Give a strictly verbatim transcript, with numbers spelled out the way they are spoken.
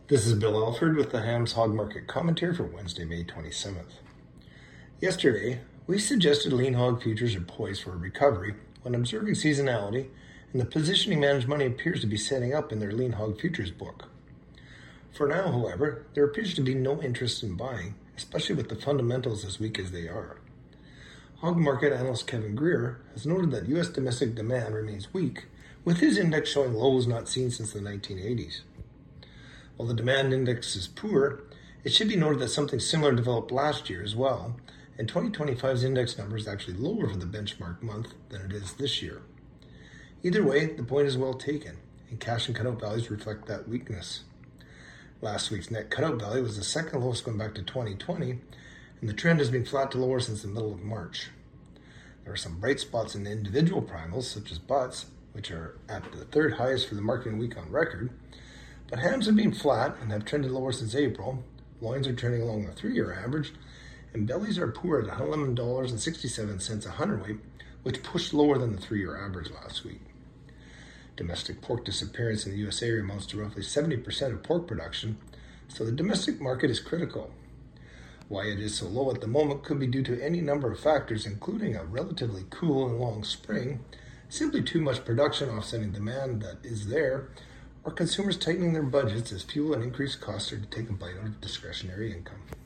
This is Bill Alford with the Hams Hog Market Commentary for Wednesday, May twenty-seventh. Yesterday, we suggested lean hog futures are poised for a recovery when observing seasonality, and the positioning managed money appears to be setting up in their lean hog futures book. For now, however, there appears to be no interest in buying, especially with the fundamentals as weak as they are. Hog market analyst Kevin Greer has noted that U S domestic demand remains weak, with his index showing lows not seen since the nineteen eighties. While the demand index is poor, it should be noted that something similar developed last year as well, and twenty twenty-five's index number is actually lower for the benchmark month than it is this year. Either way, the point is well taken, and cash and cutout values reflect that weakness. Last week's net cutout value was the second lowest going back to twenty twenty, and the trend has been flat to lower since the middle of March. There are some bright spots in individual primals, such as butts, which are at the third highest for the marketing week on record, but hams have been flat and have trended lower since April. Loins are trending along the three-year average, and bellies are poor at eleven dollars and sixty-seven cents a hundredweight, which pushed lower than the three-year average last week. Domestic pork disappearance in the U S area amounts to roughly seventy percent of pork production, so the domestic market is critical. Why it is so low at the moment could be due to any number of factors, including a relatively cool and long spring, simply too much production offsetting demand that is there, or consumers tightening their budgets as fuel and increased costs are to take a bite out of discretionary income.